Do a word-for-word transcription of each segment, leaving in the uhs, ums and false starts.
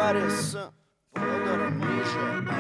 паре с Фёдором ниже.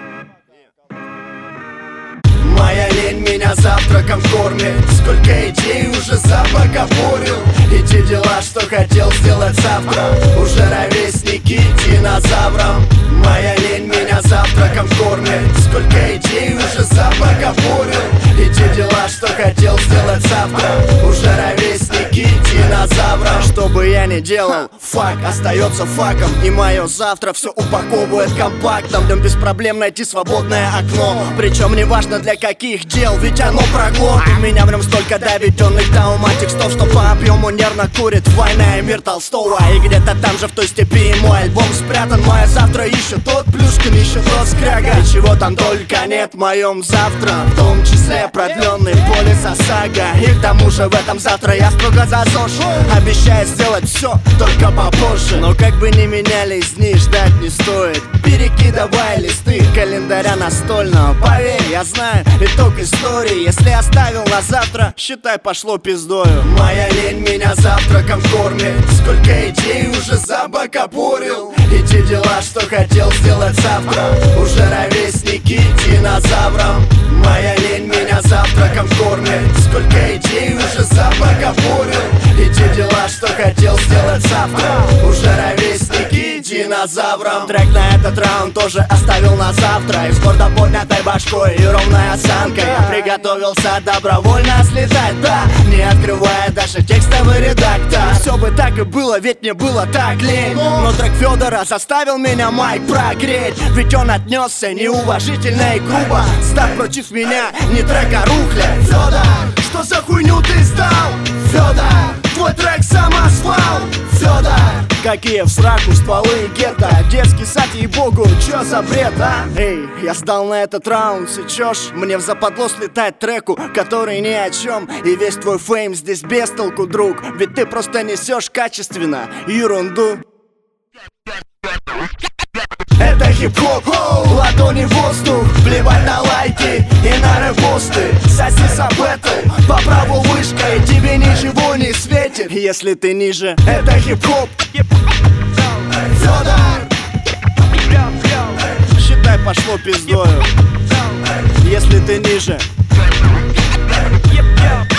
Моя лень меня завтраком кормит. Сколько идей уже забакапурил. И те дела, что хотел сделать завтра, уже ровесники динозаврам. Моя лень меня завтраком кормит. Сколько идей уже забакапурил. И те дела, что хотел сделать завтра, уже ровесники динозаврам. Что бы я ни делал, факт остается факом. И мое завтра все упаковывает компактом. В нем без проблем найти свободное окно. Причем неважно для каких дел, ведь оно проглот. У меня в нем столько доведенных до ума текстов, что по объему нервно курит «Война и мир» Толстого. И где-то там же в той степи мой альбом спрятан. Мое завтра ищет тот Плюшкин, еще тот Скряга. И чего там только нет в моем завтра, в том числе продленный полис ОСАГО. И к тому же в этом завтра я строго за ЗОЖ, обещаю сделать все, только попозже. Но как бы ни менялись дни, ждать не стоит. Перекидывай листы календаря настольного. Поверь, я знаю итог истории. Если оставил на завтра, считай, пошло пиздою. Моя лень меня завтраком кормит. Сколько идей уже забакапурил. И те дела, что хотел сделать завтра, уже ровесники динозаврам. Моя лень меня завтраком кормит. Сколько идей уже забакапурил. И те дела, что хотел сделать завтра, уже ровесники динозаврам. Трек на этот раунд тоже оставил на завтра. И с гордо поднятой башкой и ровной осанкой я приготовился добровольно слетать, да, не открывая даже текстовый редактор. Все бы так и было, ведь мне было так лень. Но трек Фёдора заставил меня майк прогреть. Ведь он отнесся неуважительно и грубо. Став против меня не трек, а рухля. Фёдор, что за хуйню ты сдал? Фёдор, твой трек самосвал. Фёдор, какие в сраку стволы гетто. Детский сад, ей-богу, чё за бред, а? Эй, я сдал на этот раунд, сечёшь? Мне в западло слетать треку, который ни о чем. И весь твой фейм здесь без толку, друг. Ведь ты просто несешь качественно ерунду. Это хип-хоп, ладони в воздух. Плевать на лайки и на репосты. Соси сабетл, по праву вышка. И тебе ничего не светит, если ты ниже. Это хип-хоп. Фёдор, считай, пошло пиздою, если ты ниже.